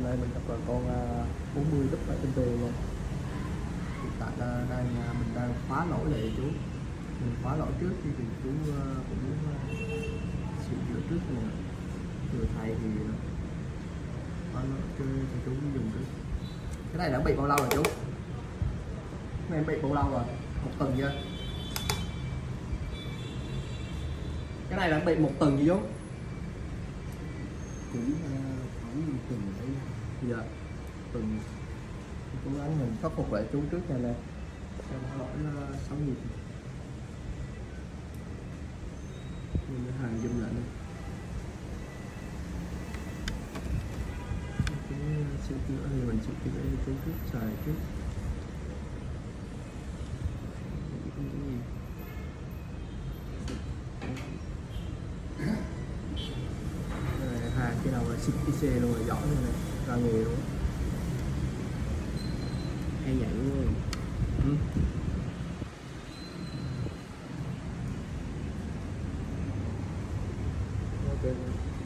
nay mình gặp là con 40 đúc 700 luôn. Hiện tại là mình đang khóa lỗi này chú. Mình khóa lỗi trước thì chú cũng sửa chữa trước này. Người thầy thì khóa lỗi chơi thì chú dùng trước. Cái này đã bị bao lâu rồi chú? Cái này bị bao lâu rồi? 1 tuần chưa? Cái này đã bị 1 tuần gì chú? Cũng khoảng 1 tuần đấy. Dạ. Tuần cố gắng mình khắc phục lại chú trước này nè. Em hỏi 6.000. Mình hàng zoom lại. Cái sửa chữa thì mình sửa chữa chú trước xài trước. Hàng cái nào là xịt IC luôn rồi, giỏi luôn này, ra nghề luôn. Hay vậy luôn. Ok.